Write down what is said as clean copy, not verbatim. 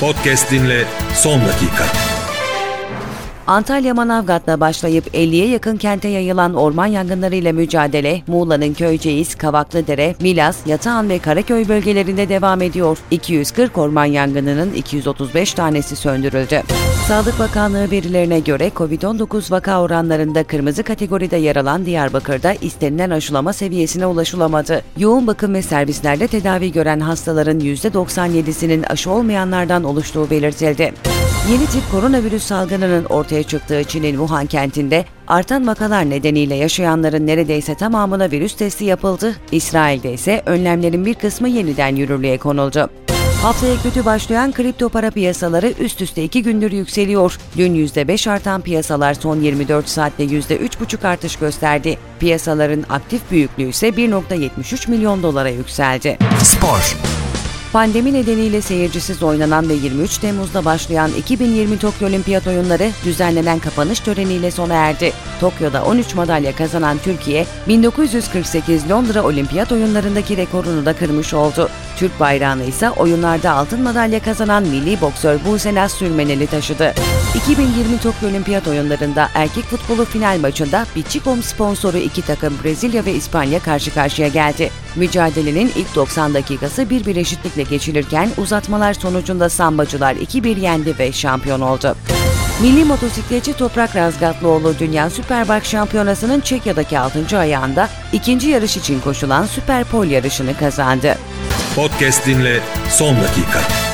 Podcast dinle son dakika. Antalya Manavgat'la başlayıp 50'ye yakın kente yayılan orman yangınlarıyla mücadele, Muğla'nın Köyceğiz, Kavaklıdere, Milas, Yatağan ve Karaköy bölgelerinde devam ediyor. 240 orman yangınının 235 tanesi söndürüldü. Sağlık Bakanlığı verilerine göre COVID-19 vaka oranlarında kırmızı kategoride yer alan Diyarbakır'da istenilen aşılama seviyesine ulaşılamadı. Yoğun bakım ve servislerde tedavi gören hastaların %97'sinin aşı olmayanlardan oluştuğu belirtildi. Yeni tip koronavirüs salgınının ortaya çıktığı Çin'in Wuhan kentinde artan vakalar nedeniyle yaşayanların neredeyse tamamına virüs testi yapıldı. İsrail'de ise önlemlerin bir kısmı yeniden yürürlüğe konuldu. Haftaya kötü başlayan kripto para piyasaları üst üste 2 gündür yükseliyor. Dün %5 artan piyasalar son 24 saatte %3,5 artış gösterdi. Piyasaların aktif büyüklüğü ise 1,73 milyon dolara yükseldi. Spor. Pandemi nedeniyle seyircisiz oynanan ve 23 Temmuz'da başlayan 2020 Tokyo Olimpiyat Oyunları düzenlenen kapanış töreniyle sona erdi. Tokyo'da 13 madalya kazanan Türkiye, 1948 Londra Olimpiyat Oyunları'ndaki rekorunu da kırmış oldu. Türk bayrağını ise oyunlarda altın madalya kazanan milli boksör Buse Naz Sürmeneli taşıdı. 2020 Tokyo Olimpiyat Oyunları'nda erkek futbolu final maçında Bitçicom sponsoru iki takım Brezilya ve İspanya karşı karşıya geldi. Mücadelenin ilk 90 dakikası bir eşitlikle geçilirken uzatmalar sonucunda Sambacılar 2-1 yendi ve şampiyon oldu. Milli motosikletçi Toprak Razgatlıoğlu Dünya Superbike Şampiyonası'nın Çekya'daki 6. ayağında ikinci yarış için koşulan Süper Pole yarışını kazandı. Podcast dinle son dakika.